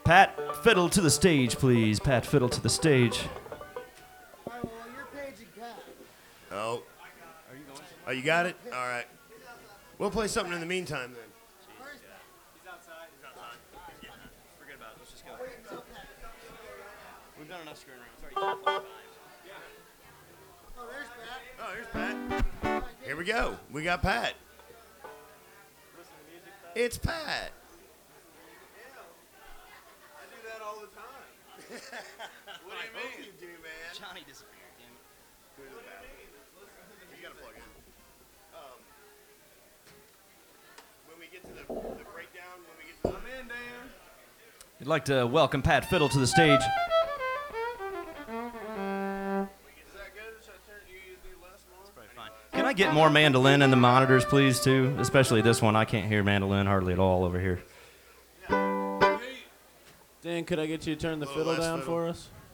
Pat, fiddle to the stage, please. Pat, fiddle to the stage. Oh. Oh, you got it? All right. We'll play something in the meantime then. He's outside. Yeah, forget about it. Let's just go. We've done enough screwing around. It's already 10:45. Oh, there's Pat. Here we go. We got Pat. It's Pat. I do that all the time. What do you mean? You do, man. Johnny disappeared, damn it. You gotta plug in. When we get to the breakdown, when we get to the... I'm in, Dan. I'd like to welcome Pat Fiddle to the stage. Is that good? Should I turn you do less more? Probably fine. Can I get more mandolin in the monitors, please, too? Especially this one. I can't hear mandolin hardly at all over here. Dan, could I get you to turn the Little fiddle less down fiddle. for us?